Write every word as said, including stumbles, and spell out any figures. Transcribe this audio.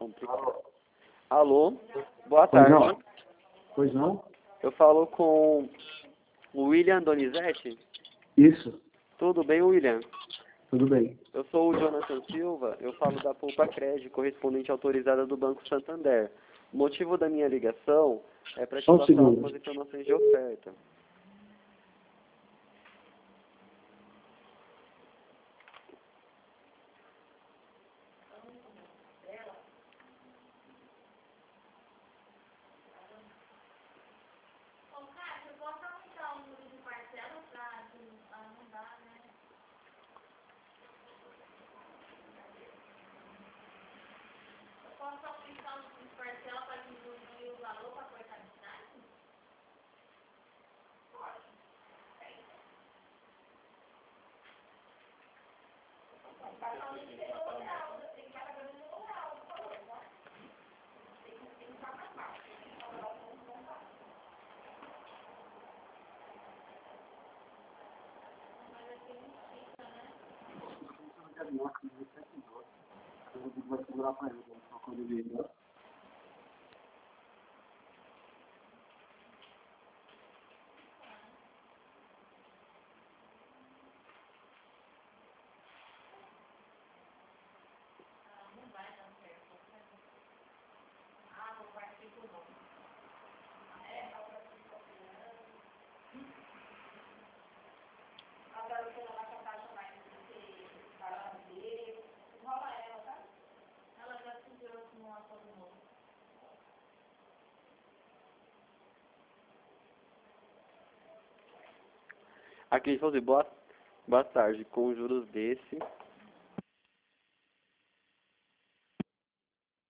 complicado. Alô, boa Pois tarde. não. Pois não? Eu falo com o William Donizete. Isso. Tudo bem, William? Tudo bem. Eu sou o Jonathan Silva, eu falo da Poupa Cred, correspondente autorizada do Banco Santander. O motivo da minha ligação é para te Só um passar segundo. algumas informações de oferta. Vai segurar para ele, quando ele Aqui, José, boa, boa tarde. Com juros desse,